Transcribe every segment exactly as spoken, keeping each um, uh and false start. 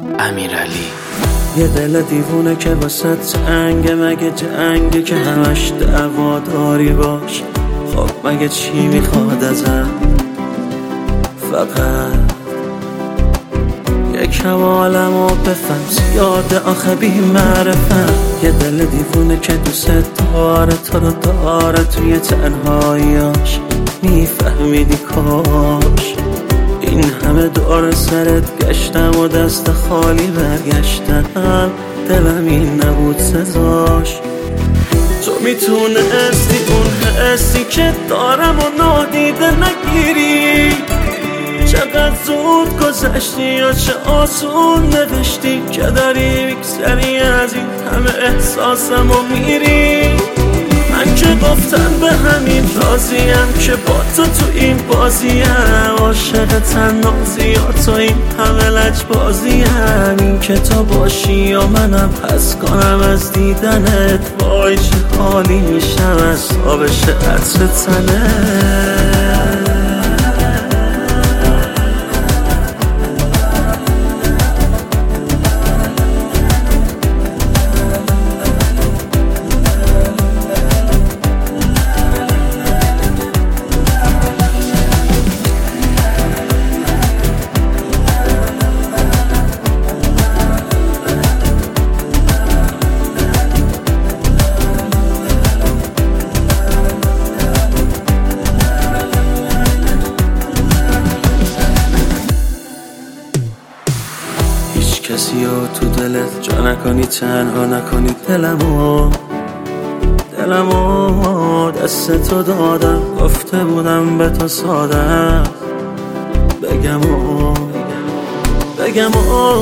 امیرعلی. یه دل دیوونه که واسه جنگ، مگه جنگه که همش دعوا داری باش؟ خب مگه چی میخواد ازم؟ فقط یکم عالمو بفهم، زیاده آخه بی معرفم. یه دل دیوونه که دوست داره، تو رو داره توی تنهاییاش. میفهمیدی کاش این همه دور سرت گشتم و دست خالی برگشتم، دلم این نبود سزاش. تو میتونستی اون حسی که دارم و نادیده نگیری. چقدر زود گذشتی یا چه آسون نوشتی که داری میگذری از این همه احساسم و میری. من که گفتم به همین راضیم که با تو تو این بازیم، عاشق تنازی یا تو این همه لجبازیم. این که تو باشی یا منم پس کنم از دیدنت، وای چه حالی میشم از تابش عطر تنت. کسی رو تو دلت جا نکنی، تنها نکنی دلمو. دلمو دست تو دادم، گفته بودم به تو ساده بگم و بگم و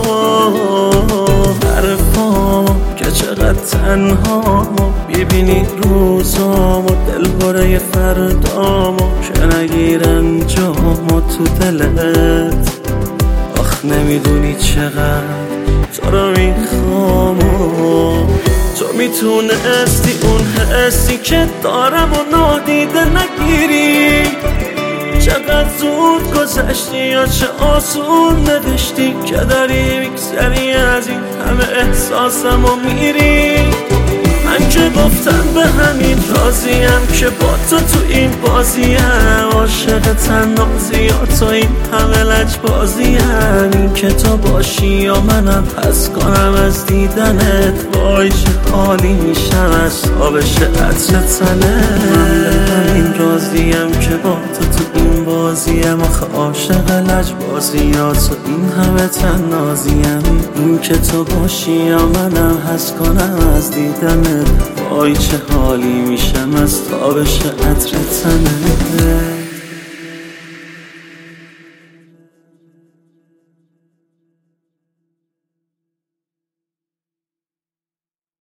حرفامو که چقدر تنهامو. ببینی روزامو دل بره فردامو که نگیرن جامو تو دلت. آخ نمیدونی چقدر تو رو میخوام. تو میتونستی اون حسی که دارم و نادیده نگیری. چقدر زود گذشتی یا چه آسون نوشتی که داری میگذری از این همه احساسم و میری. من که گفتم به همین راضیم که با تو تو این بازیم، عاشق تنازی یا تو این همه لجبازیم. این که تو باشی یا منم پس کنم از دیدنت، وای چه حالی میشم از تابش عطر تنت. من به همین راضیم که با تو تو این بازیم، آخه عاشق لجبازی یا تو این همه تنازیم. این که تو باشی یا منم حس کنم از دیدنت، وای چه حالی میشم از تابش عطر تنت.